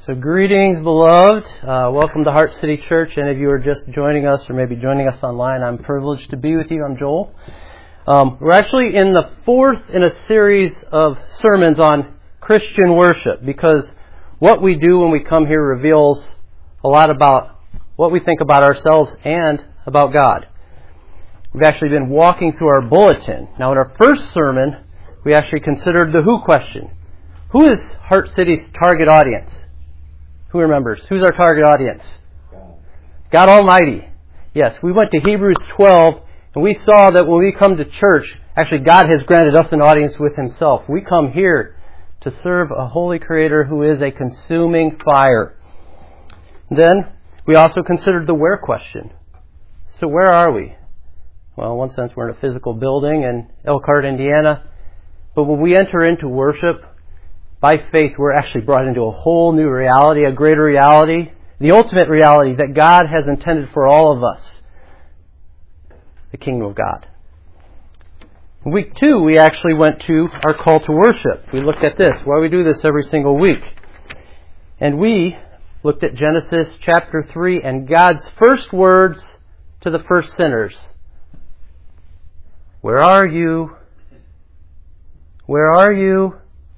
So greetings, beloved. Welcome to Heart City Church. Any of you are just joining us or maybe joining us online, I'm privileged to be with you. I'm Joel. We're actually in the fourth in a series of sermons on Christian worship, because what we do when we come here reveals a lot about what we think about ourselves and about God. We've actually been walking through our bulletin. Now, in our first sermon, we actually considered the who question. Who is Heart City's target audience? Who remembers? Who's our target audience? God Almighty. Yes, we went to Hebrews 12, and we saw that when we come to church, actually God has granted us an audience with Himself. We come here to serve a holy Creator who is a consuming fire. Then, we also considered the where question. So where are we? Well, in one sense, we're in a physical building in Elkhart, Indiana. But when we enter into worship, by faith, we're actually brought into a whole new reality, a greater reality, the ultimate reality that God has intended for all of us, the kingdom of God. In week 2, we actually went to our call to worship. We looked at this, why we do this every single week. And we looked at Genesis chapter 3 and God's first words to the first sinners. Where are you? Where are you?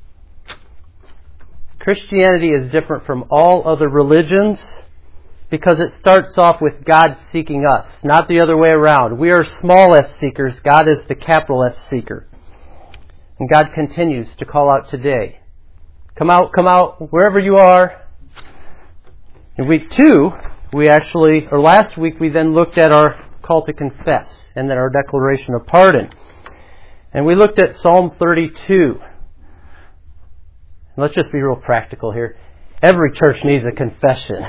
Christianity is different from all other religions because it starts off with God seeking us, not the other way around. We are small s seekers. God is the capital S seeker. And God continues to call out today. Come out, wherever you are. In week 2, last week we then looked at our call to confess and then our declaration of pardon. And we looked at Psalm 32. Let's just be real practical here. Every church needs a confession.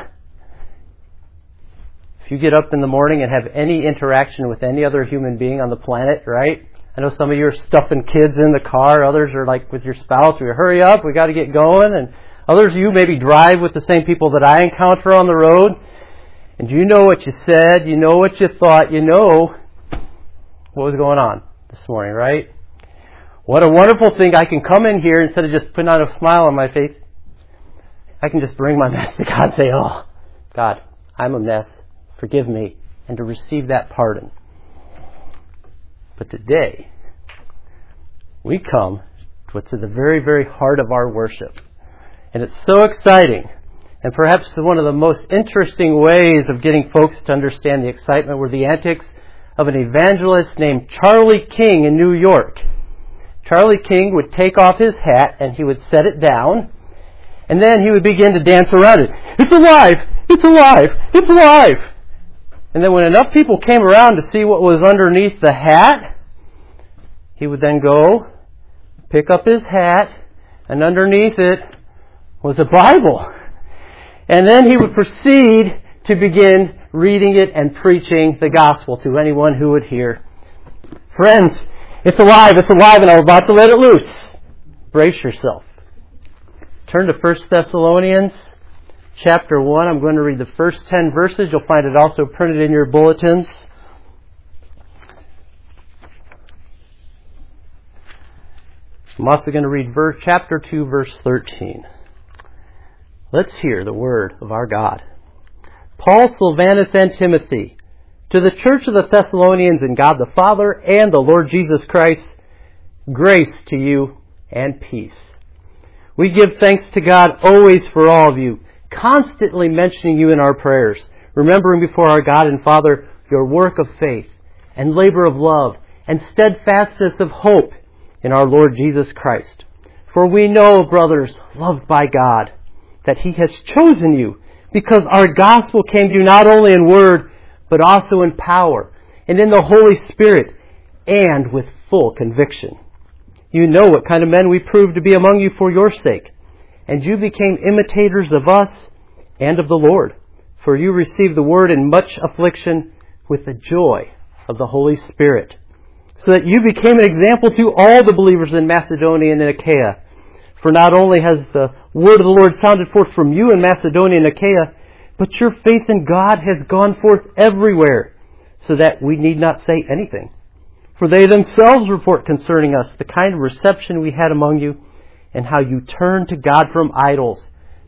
If you get up in the morning and have any interaction with any other human being on the planet, right? I know some of you are stuffing kids in the car. Others are like with your spouse. We hurry up. We got to get going. And others of you maybe drive with the same people that I encounter on the road. And you know what you said. You know what you thought. You know what was going on this morning, right? What a wonderful thing. I can come in here instead of just putting on a smile on my face. I can just bring my mess to God and say, oh, God, I'm a mess. Forgive me. And to receive that pardon. But today, we come to the very, very heart of our worship. And it's so exciting. And perhaps one of the most interesting ways of getting folks to understand the excitement were the antics of an evangelist named Charlie King in New York. Charlie King would take off his hat and he would set it down, and then he would begin to dance around it. It's alive! It's alive! It's alive! And then when enough people came around to see what was underneath the hat, he would then go, pick up his hat, and underneath it was a Bible. And then he would proceed to begin reading it and preaching the gospel to anyone who would hear. Friends, it's alive, and I'm about to let it loose. Brace yourself. Turn to 1 Thessalonians chapter 1. I'm going to read the first 10 verses. You'll find it also printed in your bulletins. I'm also going to read chapter 2, verse 13. Let's hear the word of our God. Paul, Silvanus, and Timothy, to the church of the Thessalonians in God the Father and the Lord Jesus Christ, grace to you and peace. We give thanks to God always for all of you, constantly mentioning you in our prayers, remembering before our God and Father your work of faith and labor of love and steadfastness of hope in our Lord Jesus Christ. For we know, brothers, loved by God, that He has chosen you because our gospel came to you not only in word, but also in power, and in the Holy Spirit, and with full conviction. You know what kind of men we proved to be among you for your sake, and you became imitators of us and of the Lord, for you received the word in much affliction with the joy of the Holy Spirit, so that you became an example to all the believers in Macedonia and in Achaia. For not only has the word of the Lord sounded forth from you in Macedonia and Achaia, but your faith in God has gone forth everywhere, so that we need not say anything. For they themselves report concerning us the kind of reception we had among you, and how you turned to God from idols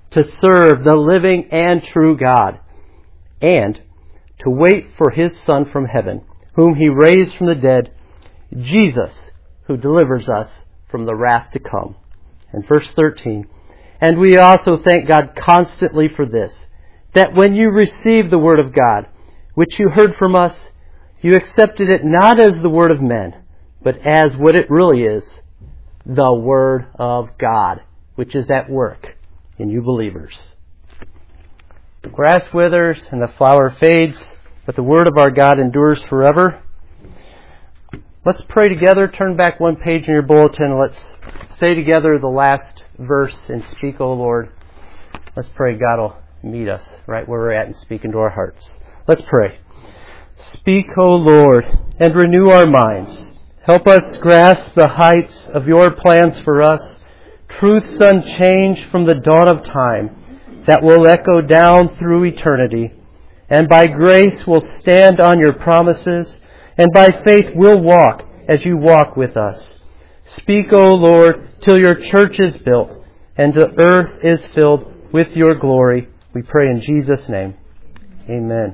to serve the living and true God, and to wait for His Son from heaven, whom He raised from the dead, Jesus, who delivers us from the wrath to come. And verse 13, and we also thank God constantly for this, that when you received the word of God, which you heard from us, you accepted it not as the word of men, but as what it really is, the Word of God, which is at work in you believers. The grass withers and the flower fades, but the Word of our God endures forever. Let's pray together. Turn back one page in your bulletin and let's say together the last verse and speak, O Lord. Let's pray God will meet us right where we're at and speak into our hearts. Let's pray. Speak, O Lord, and renew our minds. Help us grasp the heights of your plans for us, truths unchanged from the dawn of time that will echo down through eternity. And by grace will stand on your promises, and by faith will walk as you walk with us. Speak, O Lord, till your church is built, and the earth is filled with your glory. We pray in Jesus' name. Amen.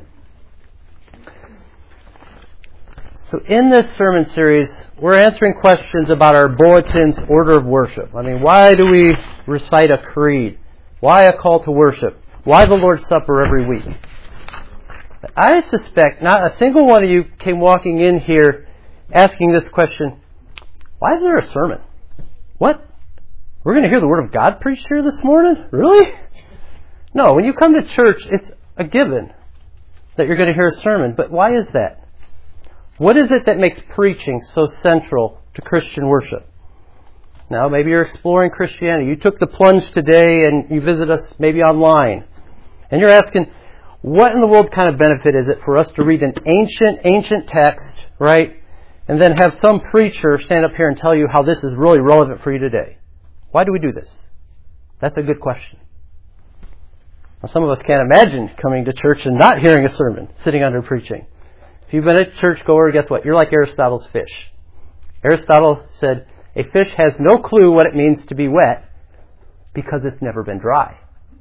So in this sermon series, we're answering questions about our bulletin's order of worship. I mean, why do we recite a creed? Why a call to worship? Why the Lord's Supper every week? I suspect not a single one of you came walking in here asking this question, why is there a sermon? What? We're going to hear the Word of God preached here this morning? Really? No, when you come to church, it's a given that you're going to hear a sermon. But why is that? What is it that makes preaching so central to Christian worship? Now, maybe you're exploring Christianity. You took the plunge today and you visit us maybe online. And you're asking, what in the world kind of benefit is it for us to read an ancient text, right? And then have some preacher stand up here and tell you how this is really relevant for you today. Why do we do this? That's a good question. Now, some of us can't imagine coming to church and not hearing a sermon, sitting under preaching. If you've been a churchgoer, guess what? You're like Aristotle's fish. Aristotle said, a fish has no clue what it means to be wet because it's never been dry.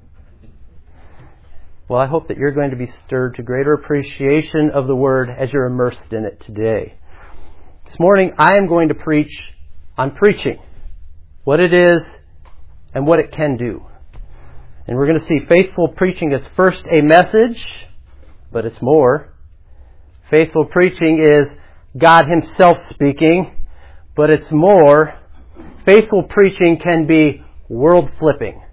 Well, I hope that you're going to be stirred to greater appreciation of the Word as you're immersed in it today. This morning, I am going to preach on preaching, what it is and what it can do. And we're going to see faithful preaching as first a message, but it's more. Faithful preaching is God Himself speaking, but it's more. Faithful preaching can be world flipping.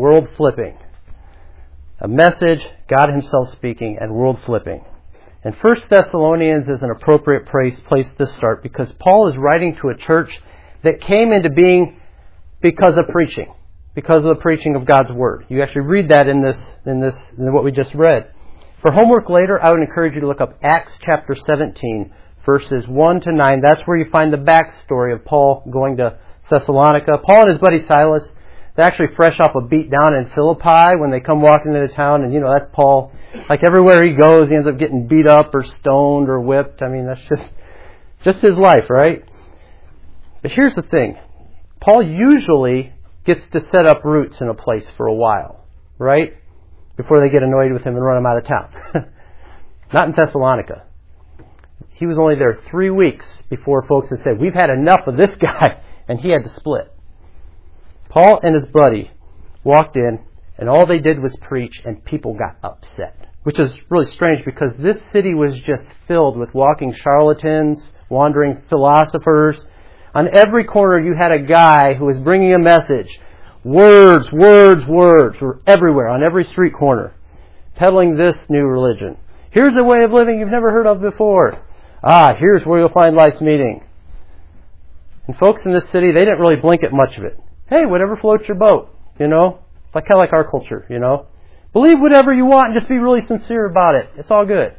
A message, God Himself speaking, and world flipping. And 1 Thessalonians is an appropriate place to start because Paul is writing to a church that came into being because of preaching, because of the preaching of God's Word. You actually read that in what we just read. For homework later, I would encourage you to look up Acts chapter 17, verses 1 to 9. That's where you find the backstory of Paul going to Thessalonica. Paul and his buddy Silas, they're actually fresh off a beat down in Philippi when they come walking into town. And, that's Paul. Like everywhere he goes, he ends up getting beat up or stoned or whipped. I mean, that's just his life, right? But here's the thing. Paul usually gets to set up roots in a place for a while, right? Before they get annoyed with him and run him out of town. Not in Thessalonica. He was only there 3 weeks before folks had said, we've had enough of this guy, and he had to split. Paul and his buddy walked in, and all they did was preach, and people got upset. Which is really strange because this city was just filled with walking charlatans, wandering philosophers. On every corner you had a guy who was bringing a message. Words were everywhere, on every street corner, peddling this new religion. Here's a way of living you've never heard of before. Here's where you'll find life's meaning. And folks in this city, they didn't really blink at much of it. Hey, whatever floats your boat, It's kind of like our culture, Believe whatever you want and just be really sincere about it. It's all good.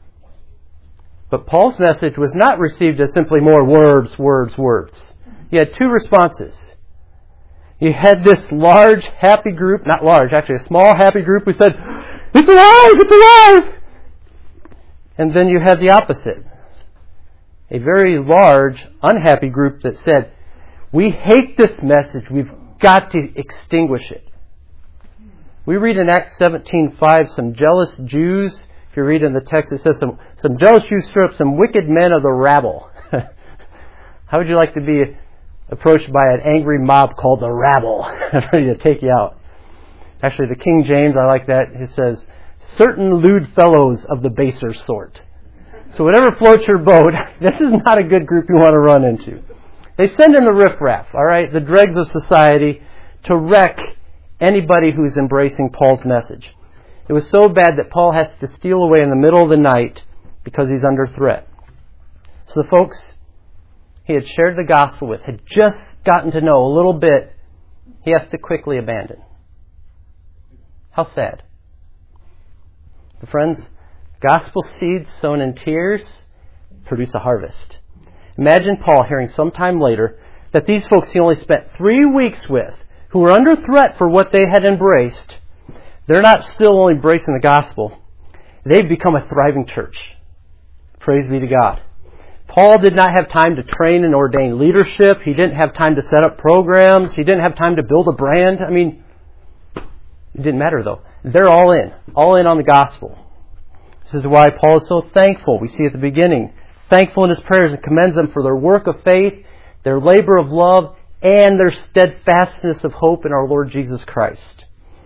But Paul's message was not received as simply more words. He had two responses. You had this large, happy group, not large, actually a small, happy group who said, it's alive! And then you had the opposite. A very large, unhappy group that said, we hate this message, we've got to extinguish it. We read in Acts 17:5, some jealous Jews. If you read in the text, it says some jealous Jews stir up some wicked men of the rabble. How would you like to be approached by an angry mob called the rabble, ready to take you out? Actually, the King James, I like that. It says, certain lewd fellows of the baser sort. So whatever floats your boat, this is not a good group you want to run into. They send in the riffraff, all right, the dregs of society, to wreck anybody who's embracing Paul's message. It was so bad that Paul has to steal away in the middle of the night because he's under threat. So the folks he had shared the gospel with, had just gotten to know a little bit, he has to quickly abandon. How sad. But friends, gospel seeds sown in tears produce a harvest. Imagine Paul hearing sometime later that these folks he only spent 3 weeks with, who were under threat for what they had embraced, they're not still only embracing the gospel. They've become a thriving church. Praise be to God. Paul did not have time to train and ordain leadership. He didn't have time to set up programs. He didn't have time to build a brand. I mean, it didn't matter though. They're all in on the gospel. This is why Paul is so thankful. We see at the beginning, thankful in his prayers, and commends them for their work of faith, their labor of love, and their steadfastness of hope in our Lord Jesus Christ.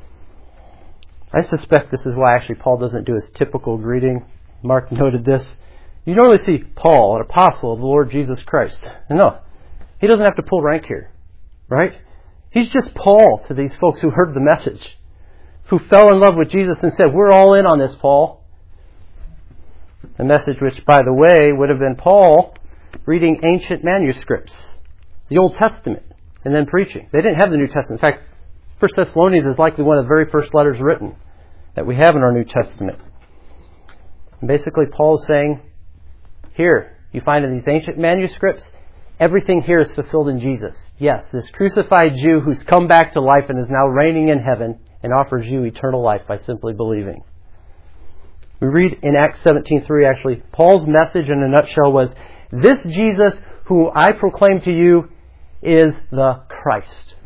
I suspect this is why actually Paul doesn't do his typical greeting. Mark noted this. You normally see Paul, an apostle of the Lord Jesus Christ. No, he doesn't have to pull rank here, right? He's just Paul to these folks who heard the message, who fell in love with Jesus and said, we're all in on this, Paul. A message which, by the way, would have been Paul reading ancient manuscripts, the Old Testament, and then preaching. They didn't have the New Testament. In fact, 1 Thessalonians is likely one of the very first letters written that we have in our New Testament. And basically, Paul is saying, here, you find in these ancient manuscripts, everything here is fulfilled in Jesus. Yes, this crucified Jew who's come back to life and is now reigning in heaven and offers you eternal life by simply believing. We read in Acts 17:3, actually, Paul's message in a nutshell was, this Jesus who I proclaim to you is the Christ.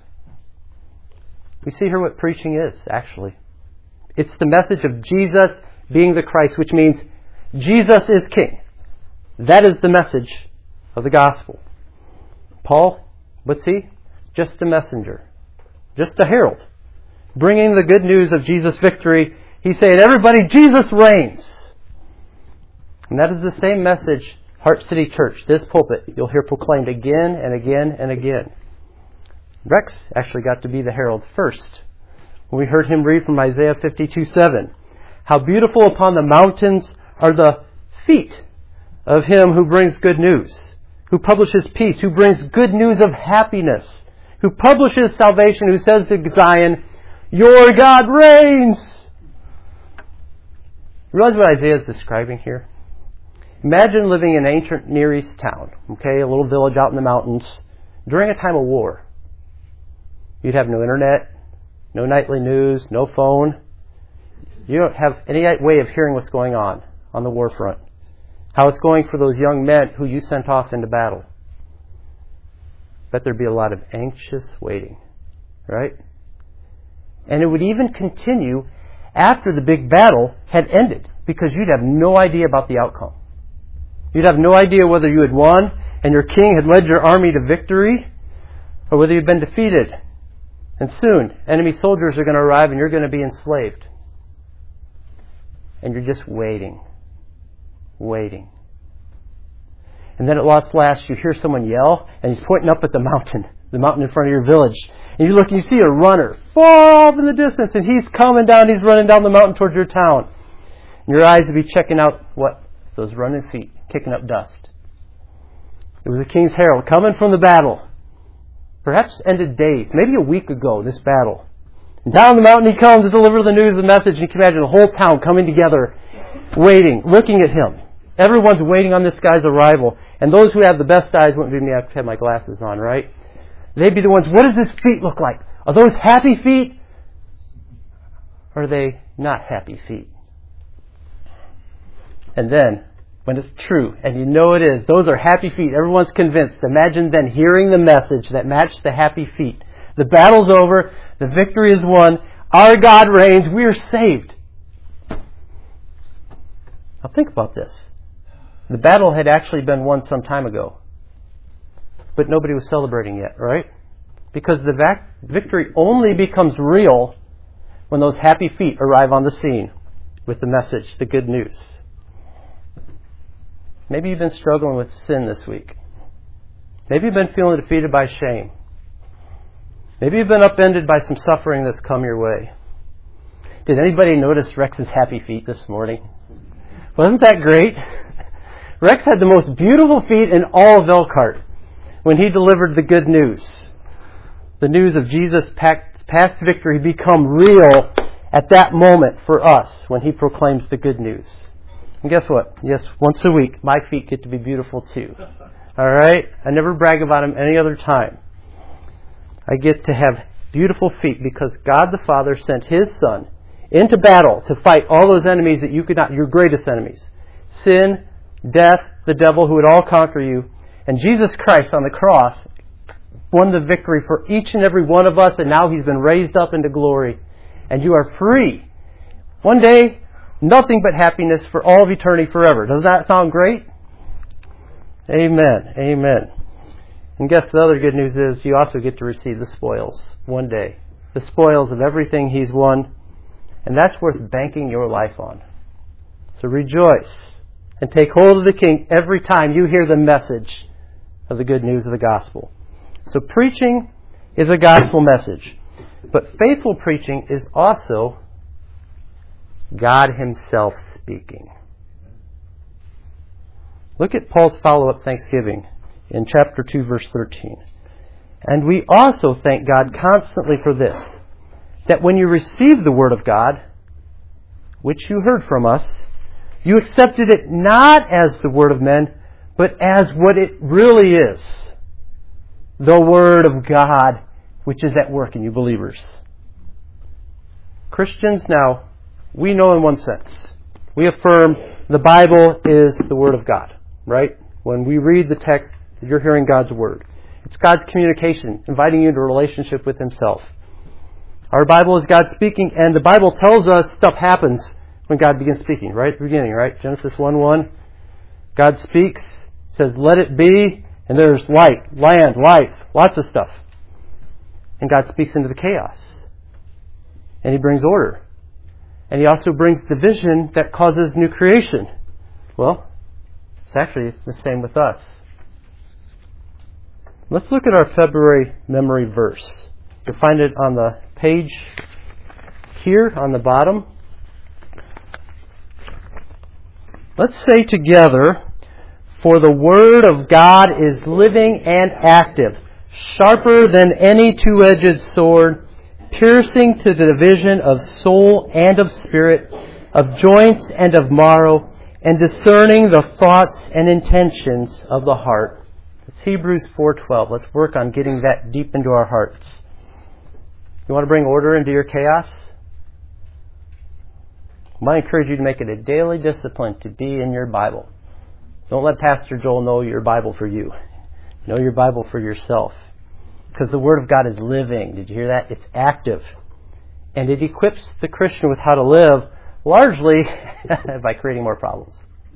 We see here what preaching is, actually. It's the message of Jesus being the Christ, which means Jesus is King. That is the message of the gospel. Paul, what's he? Just a messenger. Just a herald. Bringing the good news of Jesus' victory. He's saying, everybody, Jesus reigns. And that is the same message, Heart City Church, this pulpit, you'll hear proclaimed again and again and again. Rex actually got to be the herald first. When we heard him read from Isaiah 52:7, how beautiful upon the mountains are the feet of him who brings good news, who publishes peace, who brings good news of happiness, who publishes salvation, who says to Zion, your God reigns. You realize what Isaiah is describing here? Imagine living in an ancient Near East town, okay, a little village out in the mountains, during a time of war. You'd have no internet, no nightly news, no phone. You don't have any way of hearing what's going on the war front. How it's going for those young men who you sent off into battle. Bet there'd be a lot of anxious waiting, right? And it would even continue after the big battle had ended, because you'd have no idea about the outcome. You'd have no idea whether you had won and your king had led your army to victory, or whether you'd been defeated. And soon, enemy soldiers are going to arrive and you're going to be enslaved. And you're just waiting. And then at last you hear someone yell, and he's pointing up at the mountain in front of your village. And you look and you see a runner far off in the distance, and he's coming down, he's running down the mountain towards your town. And your eyes would be checking out what? Those running feet, kicking up dust. It was the king's herald coming from the battle. Perhaps ended days, maybe a week ago, this battle. And down the mountain he comes to deliver the news, the message. And you can imagine the whole town coming together, waiting, looking at him. Everyone's waiting on this guy's arrival. And those who have the best eyes wouldn't be me. I have my glasses on, right? They'd be the ones, what does his feet look like? Are those happy feet? Or are they not happy feet? And then, when it's true, and you know it is, those are happy feet. Everyone's convinced. Imagine then hearing the message that matched the happy feet. The battle's over. The victory is won. Our God reigns. We are saved. Now think about this. The battle had actually been won some time ago. But nobody was celebrating yet, right? Because the victory only becomes real when those happy feet arrive on the scene with the message, the good news. Maybe you've been struggling with sin this week. Maybe you've been feeling defeated by shame. Maybe you've been upended by some suffering that's come your way. Did anybody notice Rex's happy feet this morning? Wasn't that great? Rex had the most beautiful feet in all of Elkhart when he delivered the good news. The news of Jesus' past victory become real at that moment for us when he proclaims the good news. And guess what? Yes, once a week, my feet get to be beautiful too. All right? I never brag about them any other time. I get to have beautiful feet because God the Father sent His Son into battle to fight all those enemies that you could not, your greatest enemies. Sin, death, the devil who would all conquer you. And Jesus Christ on the cross won the victory for each and every one of us, and now He's been raised up into glory. And you are free. One day, nothing but happiness for all of eternity forever. Does that sound great? Amen. Amen. And guess the other good news is you also get to receive the spoils one day. The spoils of everything He's won. And that's worth banking your life on. So rejoice and take hold of the King every time you hear the message of the good news of the gospel. So preaching is a gospel message. But faithful preaching is also God Himself speaking. Look at Paul's follow-up thanksgiving in chapter 2, verse 13. And we also thank God constantly for this, that when you received the word of God, which you heard from us, you accepted it not as the word of men, but as what it really is, the word of God, which is at work in you believers. Christians, now, we know in one sense. We affirm the Bible is the Word of God, right? When we read the text, you're hearing God's Word. It's God's communication, inviting you into a relationship with Himself. Our Bible is God speaking, and the Bible tells us stuff happens when God begins speaking, right at the beginning, right? Genesis 1:1. God speaks, says, let it be, and there's light, land, life, lots of stuff. And God speaks into the chaos. And He brings order. And He also brings division that causes new creation. Well, it's actually the same with us. Let's look at our February memory verse. You'll find it on the page here on the bottom. Let's say together, for the Word of God is living and active, sharper than any two-edged sword, piercing to the division of soul and of spirit, of joints and of marrow, and discerning the thoughts and intentions of the heart. It's Hebrews 4:12. Let's work on getting that deep into our hearts. You want to bring order into your chaos? I might encourage you to make it a daily discipline to be in your Bible. Don't let Pastor Joel know your Bible for you. Know your Bible for yourself. Because the Word of God is living. Did you hear that? It's active. And it equips the Christian with how to live, largely by creating more problems.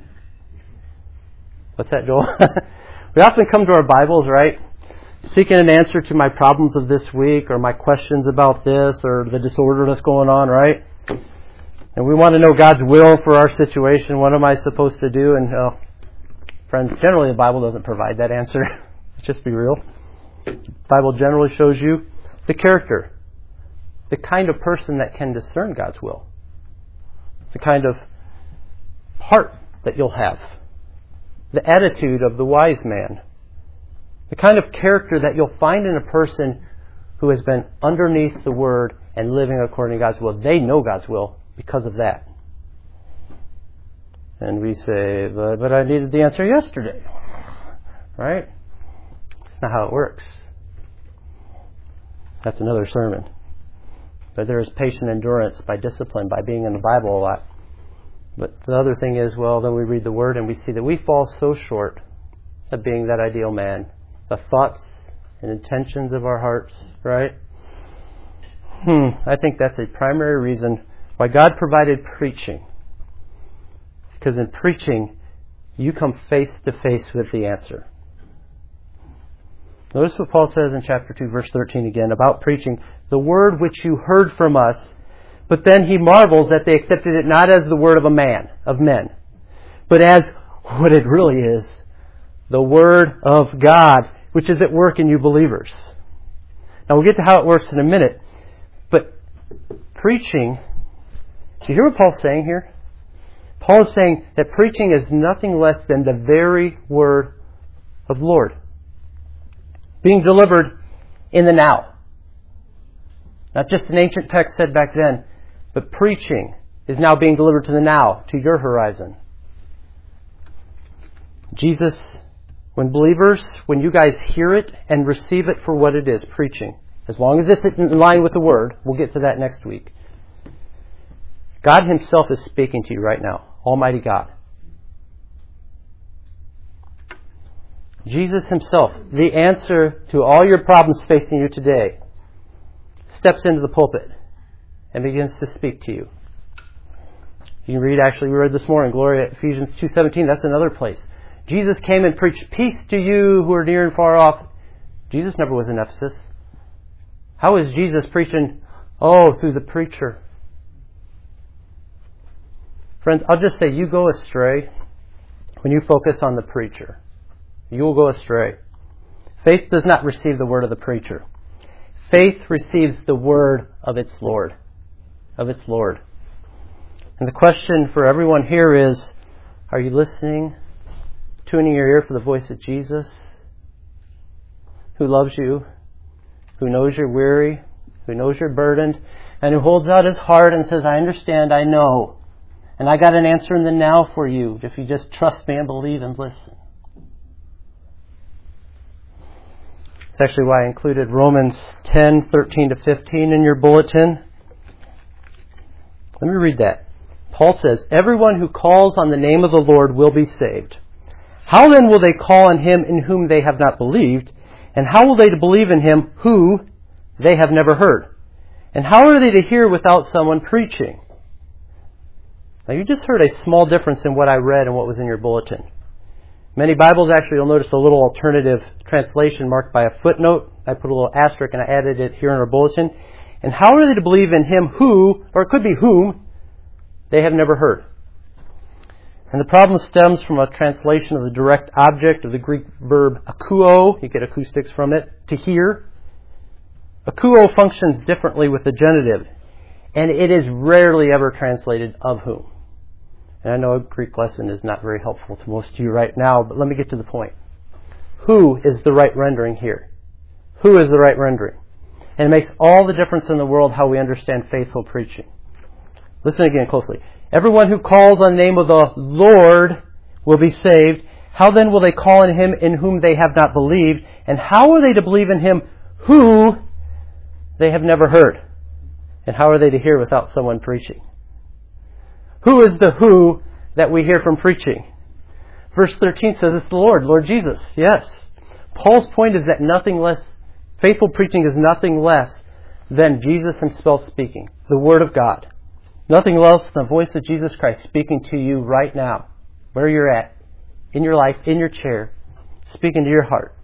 What's that, Joel? We often come to our Bibles, right? Seeking an answer to my problems of this week, or my questions about this, or the disorder that's going on, right? And we want to know God's will for our situation. What am I supposed to do? And friends, generally the Bible doesn't provide that answer. Let's just be real. The Bible generally shows you the character, the kind of person that can discern God's will, the kind of heart that you'll have, the attitude of the wise man, the kind of character that you'll find in a person who has been underneath the Word and living according to God's will. They know God's will because of that. And we say, but I needed the answer yesterday. Right? That's not how it works. That's another sermon. But there is patient endurance by discipline, by being in the Bible a lot. But the other thing is, well, then we read the Word and we see that we fall so short of being that ideal man. The thoughts and intentions of our hearts, right? I think that's a primary reason why God provided preaching. Because in preaching, you come face to face with the answer. Notice what Paul says in chapter 2, verse 13 again, about preaching. The word which you heard from us, but then he marvels that they accepted it not as the word of men, but as what it really is, the word of God, which is at work in you believers. Now we'll get to how it works in a minute, but preaching, do you hear what Paul's saying here? Paul is saying that preaching is nothing less than the very word of the Lord, being delivered in the now. Not just an ancient text said back then, but preaching is now being delivered to the now, to your horizon. Jesus, when you guys hear it and receive it for what it is, preaching, as long as it's in line with the Word, we'll get to that next week. God Himself is speaking to you right now, Almighty God. Jesus Himself, the answer to all your problems facing you today, steps into the pulpit and begins to speak to you. You can read, we read this morning, Gloria, Ephesians 2:17. That's another place. Jesus came and preached peace to you who are near and far off. Jesus never was in Ephesus. How is Jesus preaching? Oh, through the preacher. Friends, I'll just say you go astray when you focus on the preacher. You will go astray. Faith does not receive the word of the preacher. Faith receives the word of its Lord. Of its Lord. And the question for everyone here is, are you listening, tuning your ear for the voice of Jesus, who loves you, who knows you're weary, who knows you're burdened, and who holds out His heart and says, I understand, I know, and I got an answer in the now for you if you just trust me and believe and listen. That's actually why I included Romans 10:13-15 in your bulletin. Let me read that. Paul says, everyone who calls on the name of the Lord will be saved. How then will they call on Him in whom they have not believed? And how will they believe in Him who they have never heard? And how are they to hear without someone preaching? Now you just heard a small difference in what I read and what was in your bulletin. Many Bibles, actually, you'll notice a little alternative translation marked by a footnote. I put a little asterisk and I added it here in our bulletin. And how are they to believe in Him who, or it could be whom, they have never heard? And the problem stems from a translation of the direct object of the Greek verb akouo. You get acoustics from it, to hear. Akouo functions differently with the genitive, and it is rarely ever translated of whom. And I know a Greek lesson is not very helpful to most of you right now, but let me get to the point. Who is the right rendering here? Who is the right rendering? And it makes all the difference in the world how we understand faithful preaching. Listen again closely. Everyone who calls on the name of the Lord will be saved. How then will they call on Him in whom they have not believed? And how are they to believe in Him who they have never heard? And how are they to hear without someone preaching? Who is the who that we hear from preaching? Verse 13 says it's the Lord, Lord Jesus. Yes. Paul's point is that faithful preaching is nothing less than Jesus Himself speaking, the Word of God. Nothing less than the voice of Jesus Christ speaking to you right now, where you're at, in your life, in your chair, speaking to your heart.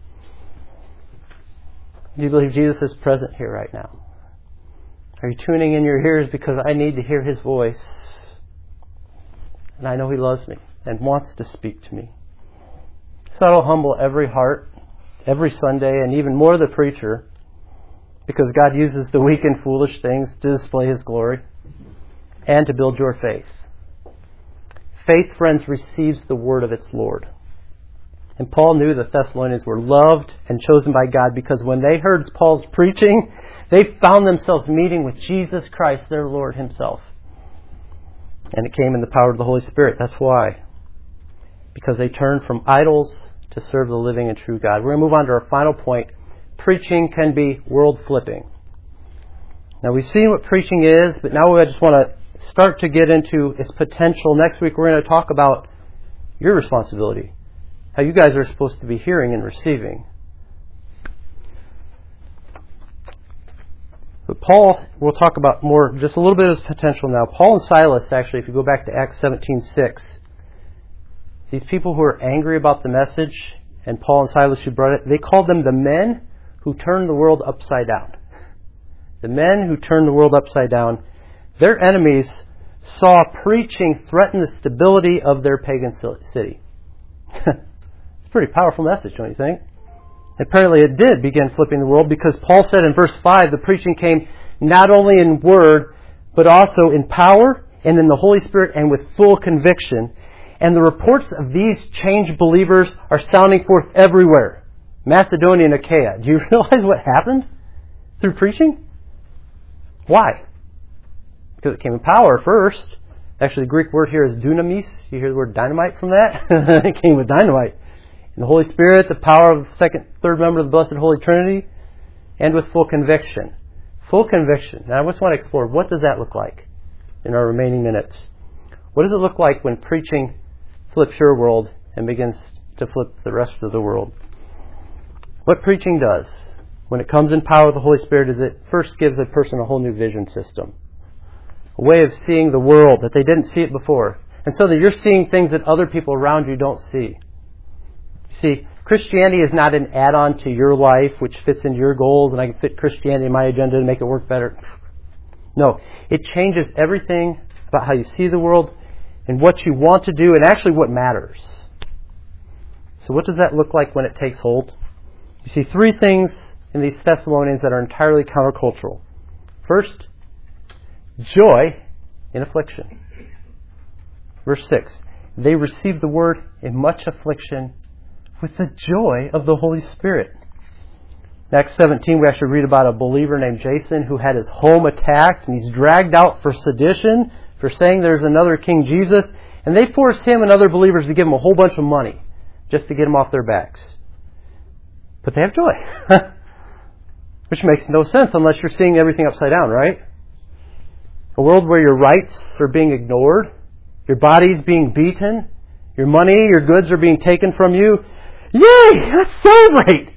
Do you believe Jesus is present here right now? Are you tuning in your ears because I need to hear His voice? And I know He loves me and wants to speak to me. So that'll humble every heart, every Sunday, and even more the preacher, because God uses the weak and foolish things to display His glory and to build your faith. Faith, friends, receives the word of its Lord. And Paul knew the Thessalonians were loved and chosen by God because when they heard Paul's preaching, they found themselves meeting with Jesus Christ, their Lord Himself. And it came in the power of the Holy Spirit. That's why. Because they turned from idols to serve the living and true God. We're going to move on to our final point. Preaching can be world flipping. Now we've seen what preaching is, but now I just want to start to get into its potential. Next week we're going to talk about your responsibility. How you guys are supposed to be hearing and receiving. But Paul, we'll talk about more, just a little bit of his potential now. Paul and Silas, actually, if you go back to Acts 17:6, these people who are angry about the message, and Paul and Silas who brought it, they called them the men who turned the world upside down. The men who turned the world upside down. Their enemies saw preaching threaten the stability of their pagan city. It's a pretty powerful message, don't you think? Apparently it did begin flipping the world, because Paul said in verse 5, the preaching came not only in word, but also in power and in the Holy Spirit and with full conviction. And the reports of these changed believers are sounding forth everywhere. Macedonia and Achaia. Do you realize what happened through preaching? Why? Because it came in power first. Actually, the Greek word here is dunamis. You hear the word dynamite from that? It came with dynamite. And the Holy Spirit, the power of the second, third member of the Blessed Holy Trinity, and with full conviction. Full conviction. Now, I just want to explore, what does that look like in our remaining minutes? What does it look like when preaching flips your world and begins to flip the rest of the world? What preaching does, when it comes in power with the Holy Spirit, is it first gives a person a whole new vision system. A way of seeing the world that they didn't see it before. And so that you're seeing things that other people around you don't see. See, Christianity is not an add-on to your life which fits into your goals, and I can fit Christianity in my agenda to make it work better. No, it changes everything about how you see the world and what you want to do and actually what matters. So what does that look like when it takes hold? You see three things in these Thessalonians that are entirely countercultural. First, joy in affliction. Verse 6, they received the word in much affliction with the joy of the Holy Spirit. In Acts 17, we actually read about a believer named Jason who had his home attacked, and he's dragged out for sedition, for saying there's another King Jesus, and they force him and other believers to give him a whole bunch of money just to get him off their backs. But they have joy. Which makes no sense unless you're seeing everything upside down, right? A world where your rights are being ignored, your body's being beaten, your money, your goods are being taken from you. Yay! Let's celebrate!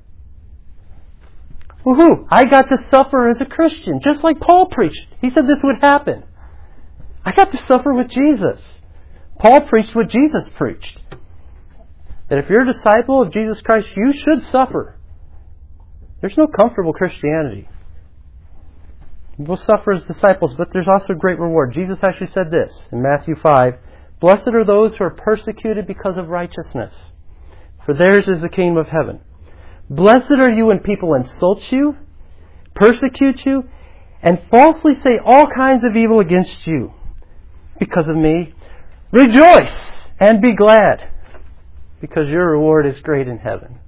Woohoo! I got to suffer as a Christian, just like Paul preached. He said this would happen. I got to suffer with Jesus. Paul preached what Jesus preached. That if you're a disciple of Jesus Christ, you should suffer. There's no comfortable Christianity. We'll suffer as disciples, but there's also great reward. Jesus actually said this in Matthew 5, "Blessed are those who are persecuted because of righteousness, for theirs is the kingdom of heaven. Blessed are you when people insult you, persecute you, and falsely say all kinds of evil against you because of me. Rejoice and be glad, because your reward is great in heaven."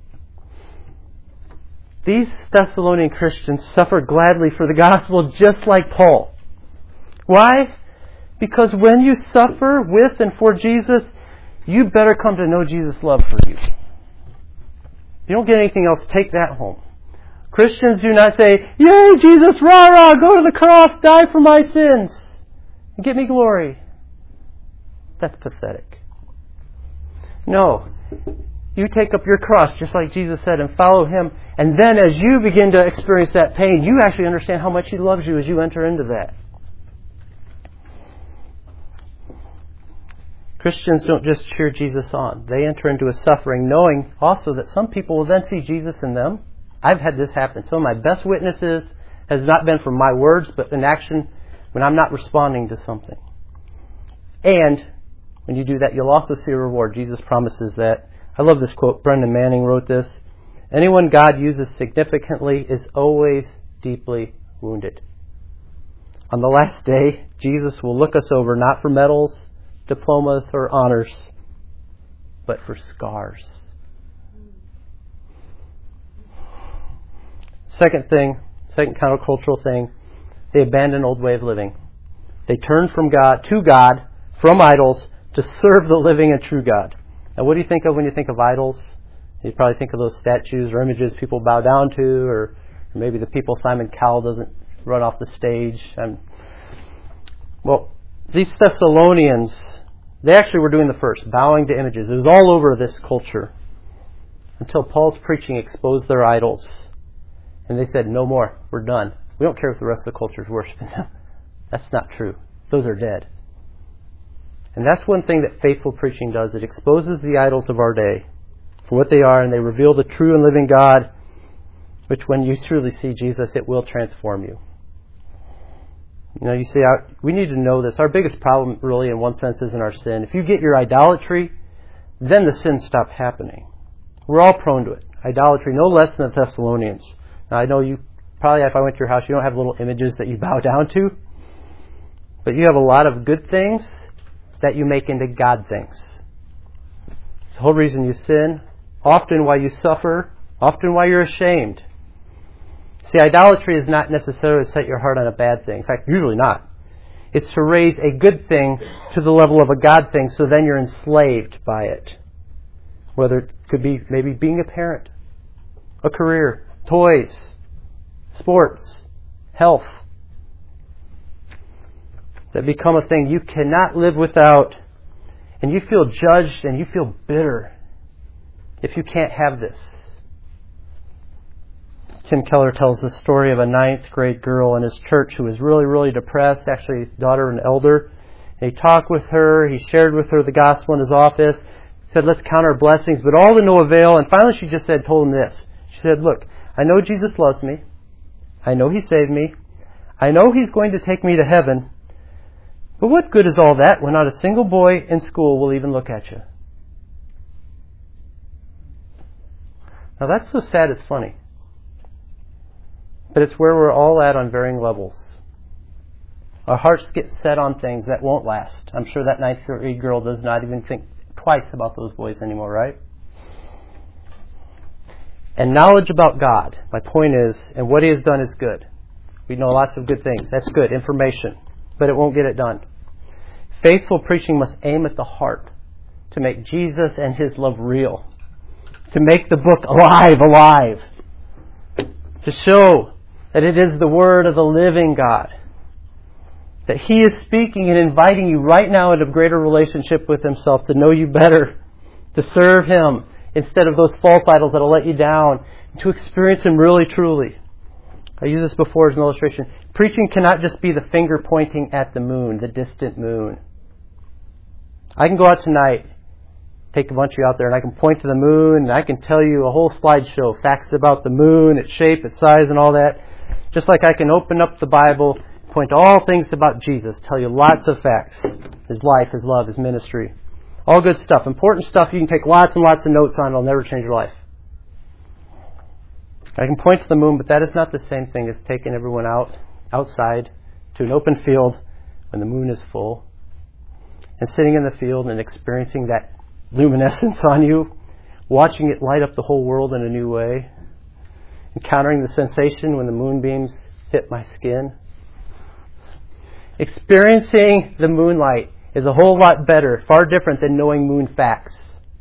These Thessalonian Christians suffered gladly for the gospel just like Paul. Why? Because when you suffer with and for Jesus, you better come to know Jesus' love for you. If you don't get anything else, take that home. Christians do not say, "Yay, Jesus, rah, rah, go to the cross, die for my sins, and get me glory." That's pathetic. No. You take up your cross, just like Jesus said, and follow Him. And then as you begin to experience that pain, you actually understand how much He loves you as you enter into that. Christians don't just cheer Jesus on. They enter into a suffering knowing also that some people will then see Jesus in them. I've had this happen. Some of my best witnesses has not been from my words, but in action when I'm not responding to something. And when you do that, you'll also see a reward. Jesus promises that. I love this quote. Brendan Manning wrote this. "Anyone God uses significantly is always deeply wounded. On the last day, Jesus will look us over not for medals, diplomas, or honors, but for scars." Second countercultural thing, they abandon old way of living. They turn from God to God, from idols, to serve the living and true God. Now, what do you think of when you think of idols? You probably think of those statues or images people bow down to, or maybe the people Simon Cowell doesn't run off the stage. Well, these Thessalonians, they actually were doing the first, bowing to images. It was all over this culture until Paul's preaching exposed their idols. And they said, "No more. We're done. We don't care if the rest of the culture is worshiping them. That's not true. Those are dead. And that's one thing that faithful preaching does. It exposes the idols of our day for what they are, and they reveal the true and living God, which when you truly see Jesus, it will transform you. You know, you see, we need to know this. Our biggest problem, really, in one sense, isn't our sin. If you get your idolatry, then the sins stop happening. We're all prone to it. Idolatry, no less than the Thessalonians. Now, I know you probably, if I went to your house, you don't have little images that you bow down to. But you have a lot of good things that you make into God things. It's the whole reason you sin, often why you suffer, often why you're ashamed. See, idolatry is not necessarily to set your heart on a bad thing. In fact, usually not. It's to raise a good thing to the level of a God thing, so then you're enslaved by it. Whether it could be maybe being a parent, a career, toys, sports, health, that become a thing you cannot live without, and you feel judged and you feel bitter if you can't have this. Tim Keller tells the story of a 9th grade girl in his church who was really, really depressed, actually his daughter an elder. And he talked with her, he shared with her the gospel in his office, said, let's count our blessings, but all to no avail. And finally she just told him this. She said, look, I know Jesus loves me. I know He saved me. I know He's going to take me to heaven. But what good is all that when not a single boy in school will even look at you? Now that's so sad it's funny. But it's where we're all at on varying levels. Our hearts get set on things that won't last. I'm sure that 9th grade girl does not even think twice about those boys anymore, right? And knowledge about God, my point is, and what He has done is good. We know lots of good things. That's good information. But it won't get it done. Faithful preaching must aim at the heart to make Jesus and His love real. To make the book alive. To show that it is the Word of the living God. That He is speaking and inviting you right now into a greater relationship with Himself, to know you better, to serve Him instead of those false idols that will let you down, to experience Him really, truly. I used this before as an illustration. Preaching cannot just be the finger pointing at the moon, the distant moon. I can go out tonight, take a bunch of you out there, and I can point to the moon, and I can tell you a whole slideshow, facts about the moon, its shape, its size, and all that. Just like I can open up the Bible, point to all things about Jesus, tell you lots of facts. His life, His love, His ministry. All good stuff. Important stuff you can take lots and lots of notes on. It'll never change your life. I can point to the moon, but that is not the same thing as taking everyone outside to an open field when the moon is full and sitting in the field and experiencing that luminescence on you, watching it light up the whole world in a new way, encountering the sensation when the moonbeams hit my skin. Experiencing the moonlight is a whole lot better, far different than knowing moon facts.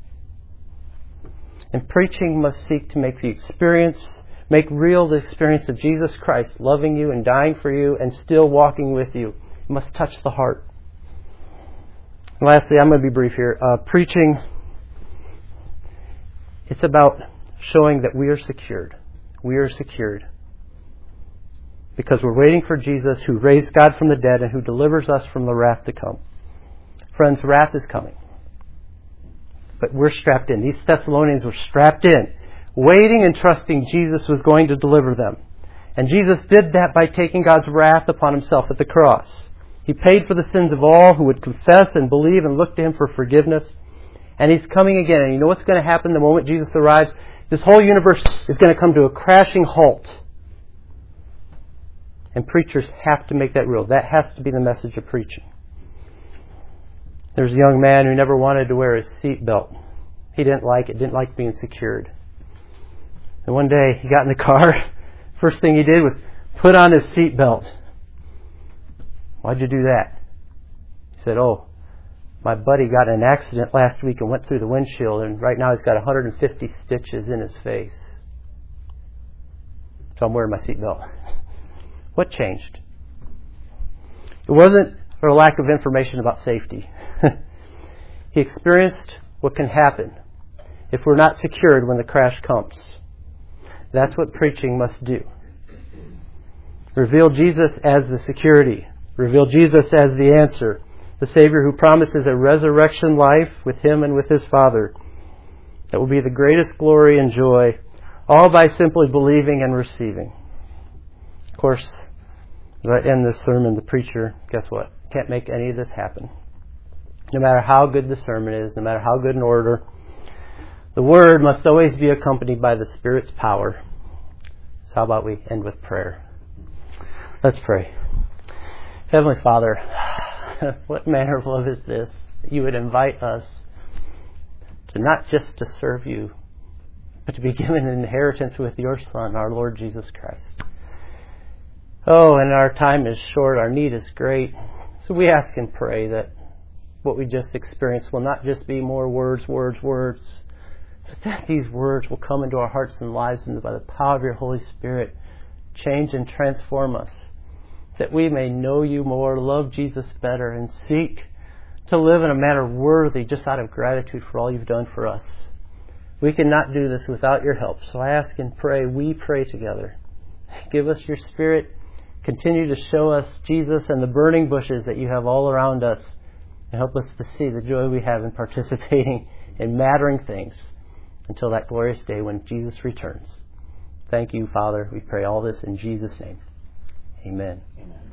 And preaching must seek to make real the experience of Jesus Christ loving you and dying for you and still walking with you. It must touch the heart. And lastly, I'm going to be brief here. Preaching, it's about showing that we are secured. We are secured because we're waiting for Jesus, who raised God from the dead and who delivers us from the wrath to come. Friends, wrath is coming. But we're strapped in. These Thessalonians were strapped in, waiting and trusting Jesus was going to deliver them. And Jesus did that by taking God's wrath upon Himself at the cross. He paid for the sins of all who would confess and believe and look to Him for forgiveness. And He's coming again. And you know what's going to happen the moment Jesus arrives? This whole universe is going to come to a crashing halt. And preachers have to make that real. That has to be the message of preaching. There's a young man who never wanted to wear his seatbelt. He didn't like it, didn't like being secured. And one day he got in the car. First thing he did was put on his seatbelt. Why'd you do that? He said, my buddy got in an accident last week and went through the windshield, and right now he's got 150 stitches in his face. So I'm wearing my seatbelt. What changed? It wasn't for a lack of information about safety. He experienced what can happen if we're not secured when the crash comes. That's what preaching must do. Reveal Jesus as the security. Reveal Jesus as the answer. The Savior who promises a resurrection life with Him and with His Father. That will be the greatest glory and joy, all by simply believing and receiving. Of course, as I end this sermon, the preacher, guess what? Can't make any of this happen. No matter how good the sermon is, no matter how good an order, the Word must always be accompanied by the Spirit's power. So how about we end with prayer? Let's pray. Heavenly Father, what manner of love is this? That you would invite us to not just to serve you, but to be given an inheritance with your Son, our Lord Jesus Christ. Oh, and our time is short, our need is great. So we ask and pray that what we just experienced will not just be more words, but that these words will come into our hearts and lives, and by the power of your Holy Spirit, change and transform us, that we may know you more, love Jesus better, and seek to live in a manner worthy just out of gratitude for all you've done for us. We cannot do this without your help. So I ask and pray, we pray together. Give us your Spirit. Continue to show us Jesus and the burning bushes that you have all around us. And help us to see the joy we have in participating in mattering things until that glorious day when Jesus returns. Thank you, Father. We pray all this in Jesus' name. Amen. Amen.